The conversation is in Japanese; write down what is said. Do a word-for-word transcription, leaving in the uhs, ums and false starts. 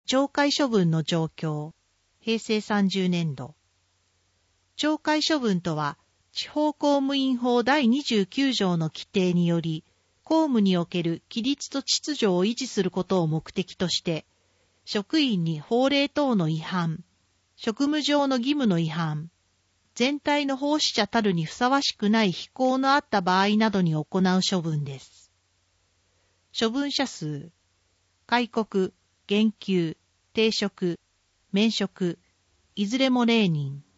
懲戒処分の状況。へいせいさんじゅうねんど。懲戒処分とは、地方公務員法だいにじゅうきゅうじょうの規定により、公務における規律と秩序を維持することを目的として、職員に法令等の違反、職務上の義務の違反、全体の奉仕者たるにふさわしくない非行のあった場合などに行う処分です。処分者数、戒告、減給、停職、免職、いずれもれいにん。